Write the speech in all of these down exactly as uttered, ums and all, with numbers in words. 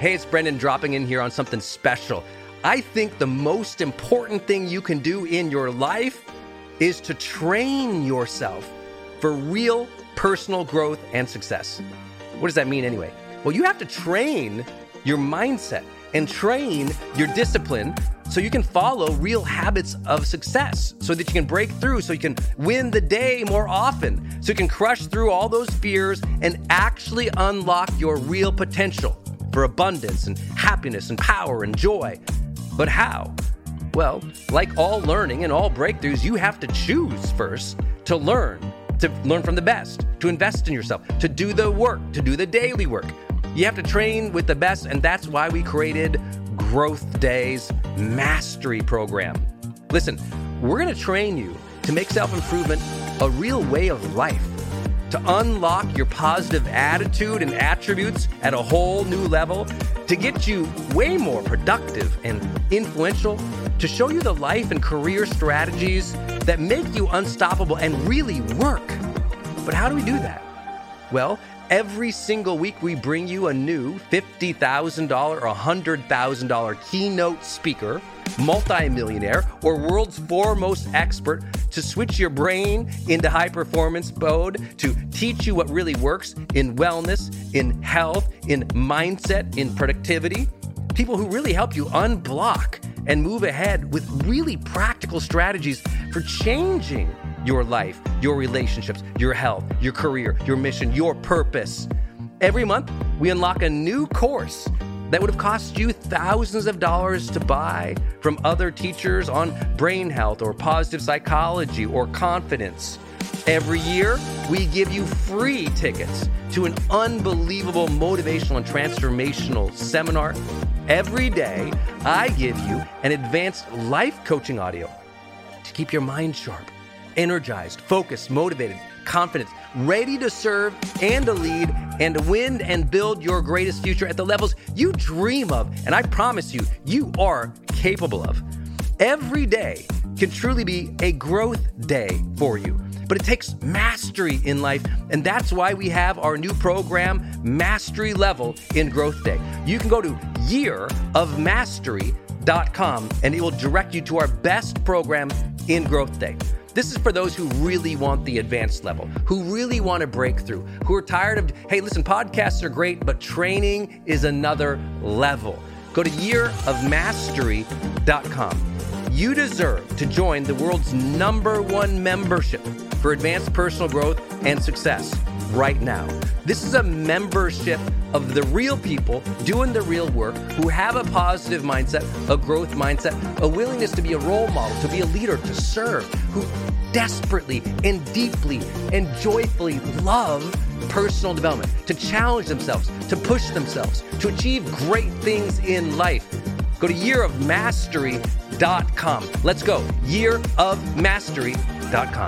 Hey, it's Brendan dropping in here on something special. I think the most important thing you can do in your life is to train yourself for real personal growth and success. What does that mean anyway? Well, you have to train your mindset and train your discipline so you can follow real habits of success, so that you can break through, so you can win the day more often, so you can crush through all those fears and actually unlock your real potential for abundance and happiness and power and joy. But how? Well, like all learning and all breakthroughs, you have to choose first to learn, to learn from the best, to invest in yourself, to do the work, to do the daily work. You have to train with the best, and that's why we created Growth Day's Mastery Program. Listen, we're going to train you to make self-improvement a real way of life, to unlock your positive attitude and attributes at a whole new level, to get you way more productive and influential, to show you the life and career strategies that make you unstoppable and really work. But how do we do that? Well, every single week we bring you a new fifty thousand dollars or one hundred thousand dollars keynote speaker, multimillionaire, or world's foremost expert to switch your brain into high performance mode, to teach you what really works in wellness, in health, in mindset, in productivity. People who really help you unblock and move ahead with really practical strategies for changing your life, your relationships, your health, your career, your mission, your purpose. Every month, we unlock a new course that would have cost you thousands of dollars to buy from other teachers on brain health or positive psychology or confidence. Every year, we give you free tickets to an unbelievable motivational and transformational seminar. Every day, I give you an advanced life coaching audio to keep your mind sharp, energized, focused, motivated, confident, ready to serve and to lead and to win and build your greatest future at the levels you dream of. And I promise you, you are capable of. Every day can truly be a growth day for you. But it takes mastery in life, and that's why we have our new program, Mastery Level in Growth Day. You can go to year of mastery dot com, and it will direct you to our best program in Growth Day. This is for those who really want the advanced level, who really want to break through, who are tired of, hey, listen, podcasts are great, but training is another level. Go to year of mastery dot com. You deserve to join the world's number one membership for advanced personal growth and success right now. This is a membership of the real people doing the real work, who have a positive mindset, a growth mindset, a willingness to be a role model, to be a leader, to serve, who desperately and deeply and joyfully love personal development, to challenge themselves, to push themselves, to achieve great things in life. Go to year of mastery dot com. Let's go. year of mastery dot com.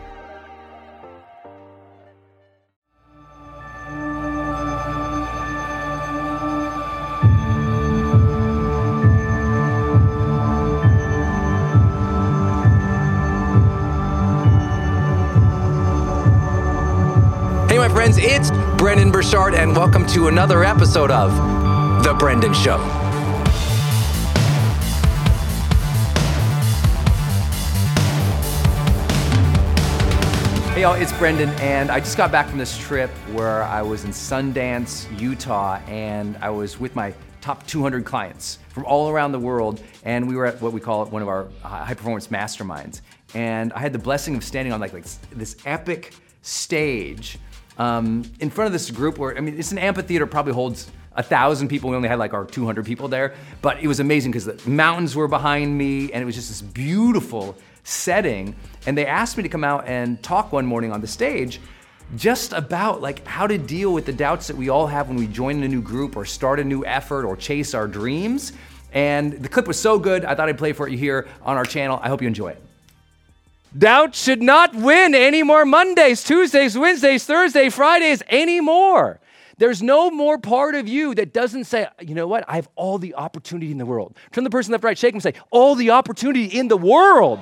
Hey, my friends, it's Brendon Burchard, and welcome to another episode of The Brendan Show. Hey y'all, it's Brendan, and I just got back from this trip where I was in Sundance, Utah, and I was with my top two hundred clients from all around the world, and we were at what we call one of our high-performance masterminds. And I had the blessing of standing on like, like this epic stage um, in front of this group where, I mean, it's an amphitheater, probably holds a thousand people. We only had like our two hundred people there, but it was amazing because the mountains were behind me, and it was just this beautiful setting. And they asked me to come out and talk one morning on the stage just about like how to deal with the doubts that we all have when we join a new group or start a new effort or chase our dreams. And the clip was so good, I thought I'd play for you here on our channel. I hope you enjoy it. Doubt should not win any more Mondays, Tuesdays, Wednesdays, Thursdays, Fridays anymore. There's no more part of you that doesn't say, you know what, I have all the opportunity in the world. Turn the person left, right, shake them, say, all the opportunity in the world.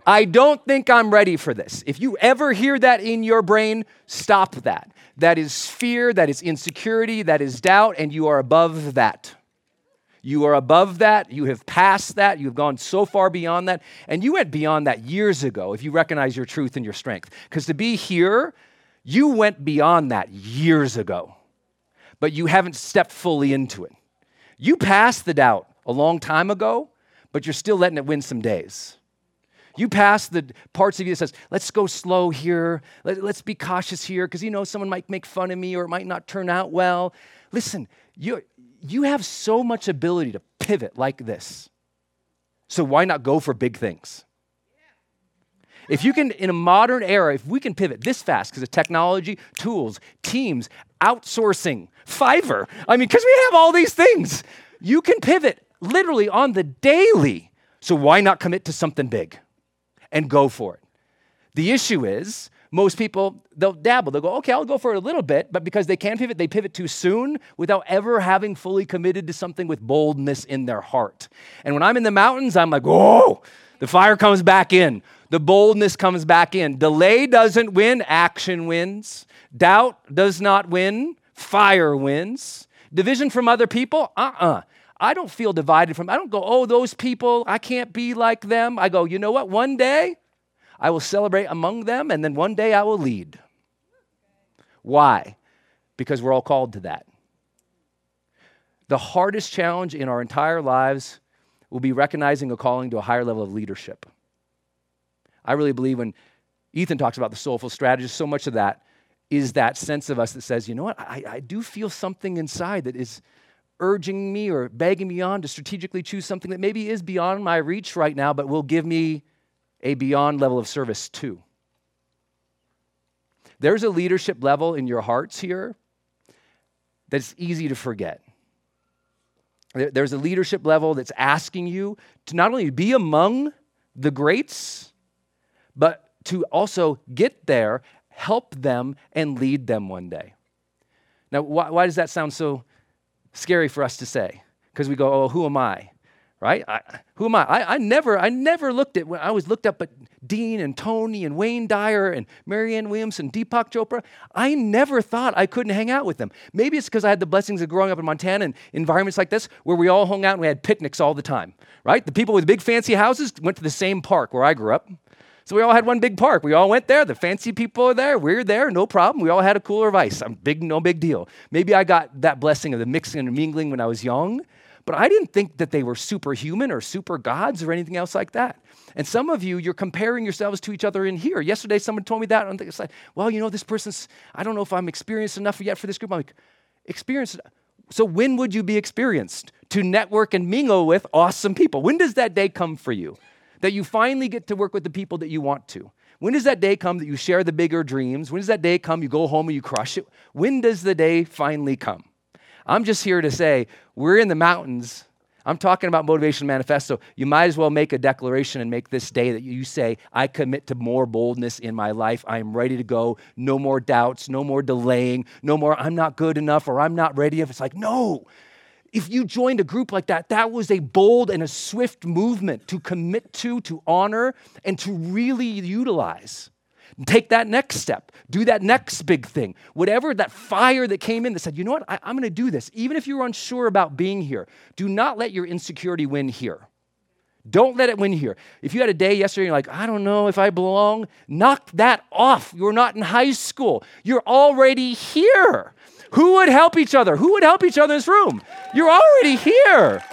I don't think I'm ready for this. If you ever hear that in your brain, stop that. That is fear, that is insecurity, that is doubt, and you are above that. You are above that. You have passed that. You have gone so far beyond that. And you went beyond that years ago if you recognize your truth and your strength. Because to be here, you went beyond that years ago. But you haven't stepped fully into it. You passed the doubt a long time ago, but you're still letting it win some days. You pass the parts of you that says, let's go slow here. Let, let's be cautious here because, you know, someone might make fun of me or it might not turn out well. Listen, you, you have so much ability to pivot like this. So why not go for big things? If you can, in a modern era, if we can pivot this fast because of technology, tools, teams, outsourcing, Fiverr, I mean, because we have all these things, you can pivot literally on the daily. So why not commit to something big? And go for it. The issue is, most people, they'll dabble. They'll go, okay, I'll go for it a little bit, but because they can't pivot, they pivot too soon without ever having fully committed to something with boldness in their heart. And when I'm in the mountains, I'm like, whoa, the fire comes back in. The boldness comes back in. Delay doesn't win, action wins. Doubt does not win, fire wins. Division from other people, uh-uh. I don't feel divided from, I don't go, oh, those people, I can't be like them. I go, you know what? One day I will celebrate among them, and then one day I will lead. Why? Because we're all called to that. The hardest challenge in our entire lives will be recognizing a calling to a higher level of leadership. I really believe when Ethan talks about the soulful strategist, so much of that is that sense of us that says, you know what? I, I do feel something inside that is urging me or begging me on to strategically choose something that maybe is beyond my reach right now, but will give me a beyond level of service too. There's a leadership level in your hearts here that's easy to forget. There's a leadership level that's asking you to not only be among the greats, but to also get there, help them, and lead them one day. Now, why, why does that sound so scary for us to say? Because we go, oh, who am I? Right? I, who am I? I? I never, I never looked at, when I was looked up at Dean and Tony and Wayne Dyer and Marianne Williamson, Deepak Chopra. I never thought I couldn't hang out with them. Maybe it's because I had the blessings of growing up in Montana and environments like this where we all hung out and we had picnics all the time, right? The people with big fancy houses went to the same park where I grew up. So we all had one big park. We all went there. The fancy people are there. We're there. No problem. We all had a cooler of ice. I'm big, no big deal. Maybe I got that blessing of the mixing and mingling when I was young, but I didn't think that they were superhuman or super gods or anything else like that. And some of you, you're comparing yourselves to each other in here. Yesterday, someone told me that. And it's like, well, you know, this person's, I don't know if I'm experienced enough yet for this group. I'm like, experienced? So when would you be experienced to network and mingle with awesome people? When does that day come for you? That you finally get to work with the people that you want to? When does that day come that you share the bigger dreams? When does that day come you go home and you crush it? When does the day finally come? I'm just here to say, we're in the mountains. I'm talking about Motivation Manifesto. You might as well make a declaration and make this day that you say, I commit to more boldness in my life. I am ready to go. No more doubts, no more delaying, no more I'm not good enough or I'm not ready. If it's like, no. If you joined a group like that, that was a bold and a swift movement to commit to, to honor, and to really utilize. Take that next step. Do that next big thing. Whatever that fire that came in that said, you know what, I, I'm going to do this. Even if you're unsure about being here, do not let your insecurity win here. Don't let it win here. If you had a day yesterday, you're like, I don't know if I belong, knock that off. You're not in high school. You're already here. Who would help each other? Who would help each other in this room? You're already here.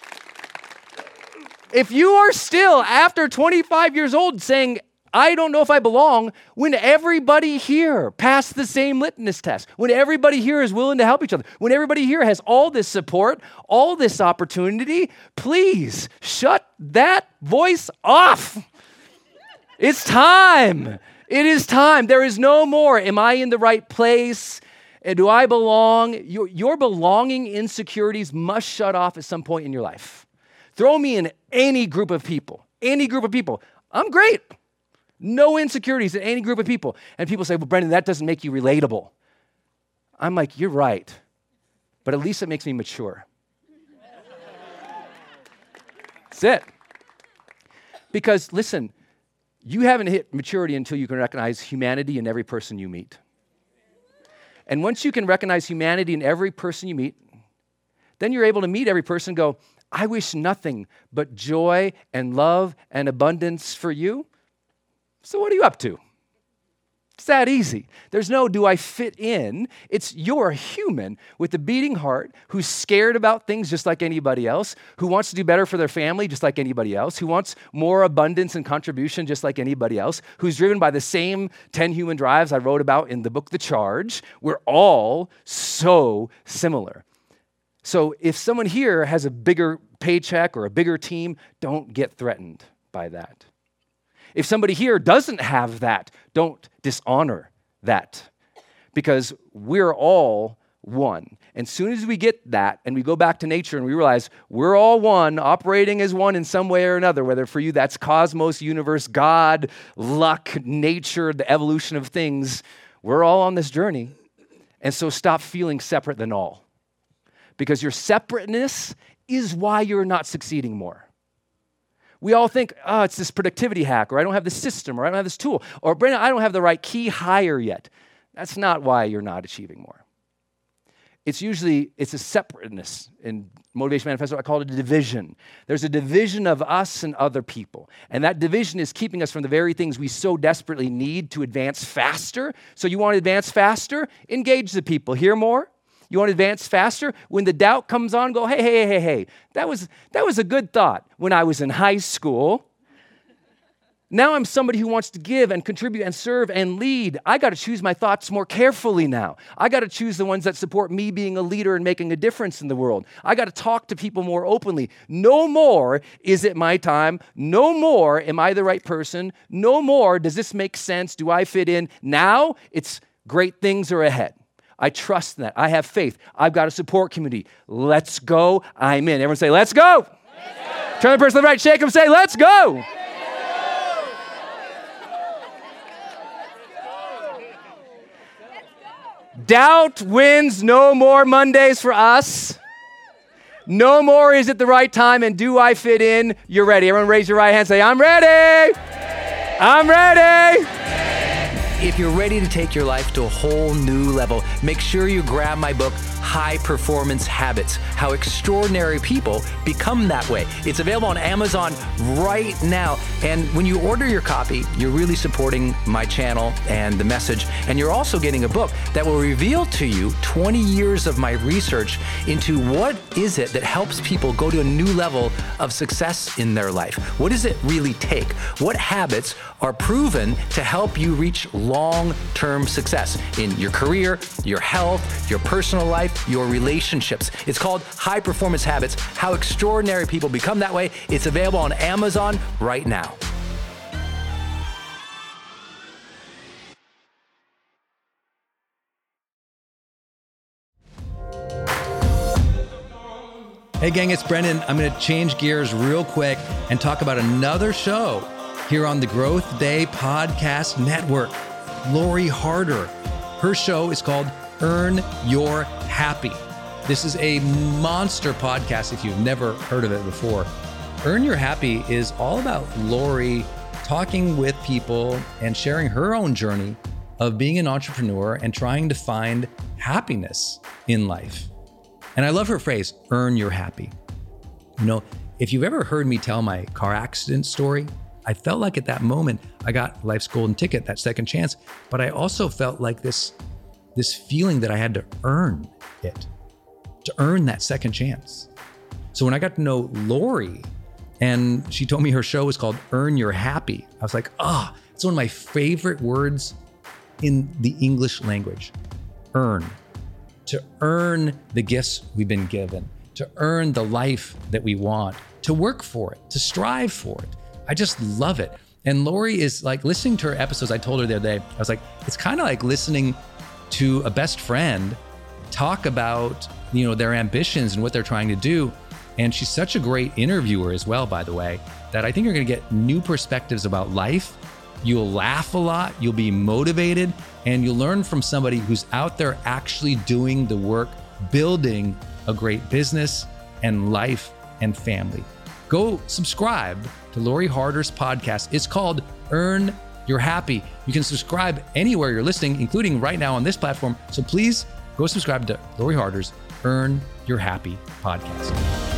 If you are still, after twenty-five years old, saying, I don't know if I belong, when everybody here passed the same litmus test, when everybody here is willing to help each other, when everybody here has all this support, all this opportunity, please shut that voice off. It's time. It is time. There is no more, am I in the right place? And do I belong? Your, your belonging insecurities must shut off at some point in your life. Throw me in any group of people, any group of people. I'm great. No insecurities in any group of people. And people say, well, Brendan, that doesn't make you relatable. I'm like, you're right. But at least it makes me mature. That's it. Because listen, you haven't hit maturity until you can recognize humanity in every person you meet. And once you can recognize humanity in every person you meet, then you're able to meet every person and go, I wish nothing but joy and love and abundance for you. So what are you up to? It's that easy. There's no, do I fit in? It's you're a human with a beating heart who's scared about things just like anybody else, who wants to do better for their family just like anybody else, who wants more abundance and contribution just like anybody else, who's driven by the same ten human drives I wrote about in the book, The Charge. We're all so similar. So if someone here has a bigger paycheck or a bigger team, don't get threatened by that. If somebody here doesn't have that, don't dishonor that, because we're all one. And as soon as we get that and we go back to nature and we realize we're all one, operating as one in some way or another, whether for you that's cosmos, universe, God, luck, nature, the evolution of things, we're all on this journey. And so stop feeling separate than all, because your separateness is why you're not succeeding more. We all think, oh, it's this productivity hack, or I don't have this system, or I don't have this tool, or Brandon, I don't have the right key hire yet. That's not why you're not achieving more. It's usually, it's a separateness. In Motivation Manifesto, I call it a division. There's a division of us and other people. And that division is keeping us from the very things we so desperately need to advance faster. So you want to advance faster? Engage the people. Hear more? You want to advance faster? When the doubt comes on, go, hey, hey, hey, hey, that was, that was a good thought when I was in high school. Now I'm somebody who wants to give and contribute and serve and lead. I got to choose my thoughts more carefully now. I got to choose the ones that support me being a leader and making a difference in the world. I got to talk to people more openly. No more is it my time. No more am I the right person. No more does this make sense. Do I fit in? Now it's great things are ahead. I trust in that. I have faith. I've got a support community. Let's go. I'm in. Everyone say, let's go. Let's go. Turn the person to the right, shake them, say, let's go. Let's go. Doubt wins no more Mondays for us. No more is it the right time, and do I fit in? You're ready. Everyone raise your right hand, say, I'm ready. I'm ready. If you're ready to take your life to a whole new level, make sure you grab my book, High Performance Habits, How Extraordinary People Become That Way. It's available on Amazon right now. And when you order your copy, you're really supporting my channel and the message. And you're also getting a book that will reveal to you twenty years of my research into what is it that helps people go to a new level of success in their life. What does it really take? What habits are proven to help you reach long-term success in your career, your health, your personal life, your relationships. It's called High Performance Habits, How Extraordinary People Become That Way. It's available on Amazon right now. Hey gang, it's Brendan. I'm going to change gears real quick and talk about another show here on the Growth Day Podcast Network. Lori Harder. Her show is called Earn Your Happy. This is a monster podcast if you've never heard of it before. Earn Your Happy is all about Lori talking with people and sharing her own journey of being an entrepreneur and trying to find happiness in life. And I love her phrase, earn your happy. You know, if you've ever heard me tell my car accident story, I felt like at that moment, I got life's golden ticket, that second chance, but I also felt like this, this feeling that I had to earn it, to earn that second chance. So when I got to know Lori and she told me her show was called Earn Your Happy, I was like, ah, oh, it's one of my favorite words in the English language, earn. To earn the gifts we've been given, to earn the life that we want, to work for it, to strive for it. I just love it. And Lori is like, listening to her episodes, I told her the other day, I was like, it's kind of like listening to a best friend talk about, you know, their ambitions and what they're trying to do. And she's such a great interviewer as well, by the way, that I think you're going to get new perspectives about life. You'll laugh a lot, you'll be motivated, and you'll learn from somebody who's out there actually doing the work, building a great business and life and family. Go subscribe to Lori Harder's podcast. It's called Earn Your Happy. You can subscribe anywhere you're listening, including right now on this platform. So please go subscribe to Lori Harder's Earn Your Happy podcast.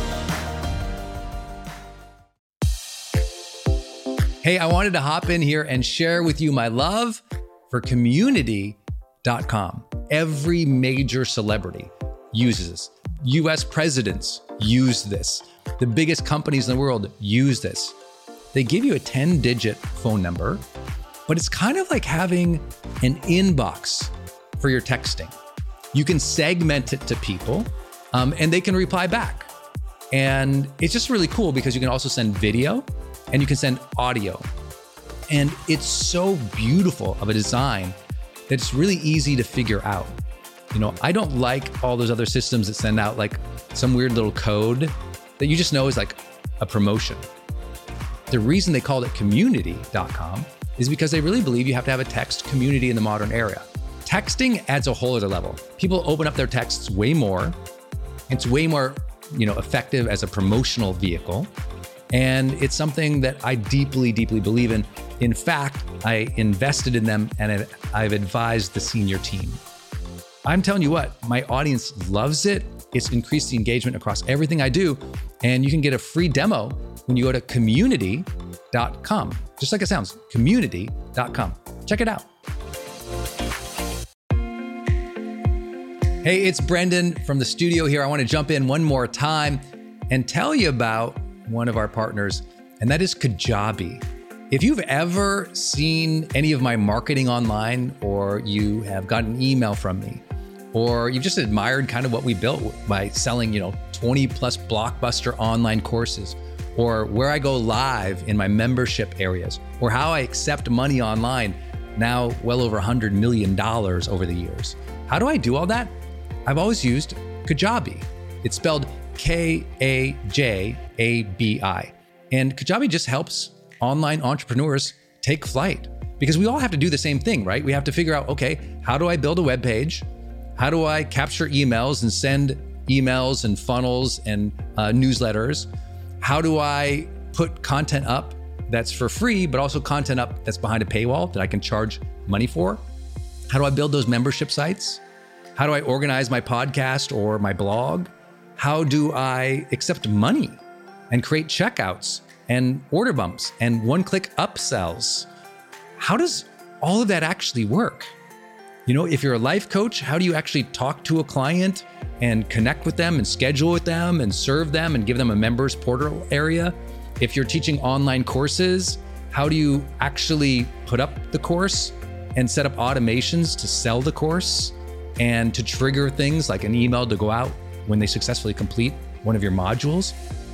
Hey, I wanted to hop in here and share with you my love for community dot com. Every major celebrity uses this. U S presidents use this. The biggest companies in the world use this. They give you a ten digit phone number, but it's kind of like having an inbox for your texting. You can segment it to people um, and they can reply back. And it's just really cool because you can also send video and you can send audio. And it's so beautiful of a design that it's really easy to figure out. You know, I don't like all those other systems that send out like some weird little code that you just know is like a promotion. The reason they called it community dot com is because they really believe you have to have a text community in the modern era. Texting adds a whole other level. People open up their texts way more. It's way more, you know, effective as a promotional vehicle. And it's something that I deeply, deeply believe in. In fact, I invested in them and I've advised the senior team. I'm telling you what, my audience loves it. It's increased the engagement across everything I do. And you can get a free demo when you go to community dot com. Just like it sounds, community dot com. Check it out. Hey, it's Brendan from the studio here. I want to jump in one more time and tell you about one of our partners, and that is Kajabi. If you've ever seen any of my marketing online, or you have gotten an email from me, or you've just admired kind of what we built by selling, you know, twenty plus blockbuster online courses, or where I go live in my membership areas, or how I accept money online, now well over one hundred million dollars over the years. How do I do all that? I've always used Kajabi. It's spelled K A J A B I. And Kajabi just helps online entrepreneurs take flight, because we all have to do the same thing, right? We have to figure out, okay, how do I build a web page? How do I capture emails and send emails and funnels and uh, newsletters? How do I put content up that's for free, but also content up that's behind a paywall that I can charge money for? How do I build those membership sites? How do I organize my podcast or my blog? How do I accept money and create checkouts and order bumps and one-click upsells? How does all of that actually work? You know, if you're a life coach, how do you actually talk to a client and connect with them and schedule with them and serve them and give them a members portal area? If you're teaching online courses, how do you actually put up the course and set up automations to sell the course and to trigger things like an email to go out when they successfully complete one of your modules?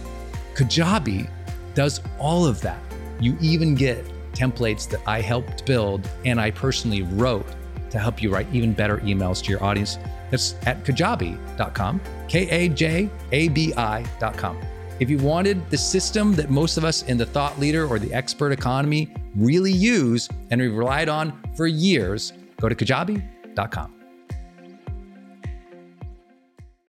Kajabi does all of that. You even get templates that I helped build and I personally wrote to help you write even better emails to your audience. That's at kajabi dot com, K A J A B I dot com. If you wanted the system that most of us in the thought leader or the expert economy really use and we've relied on for years, go to kajabi dot com.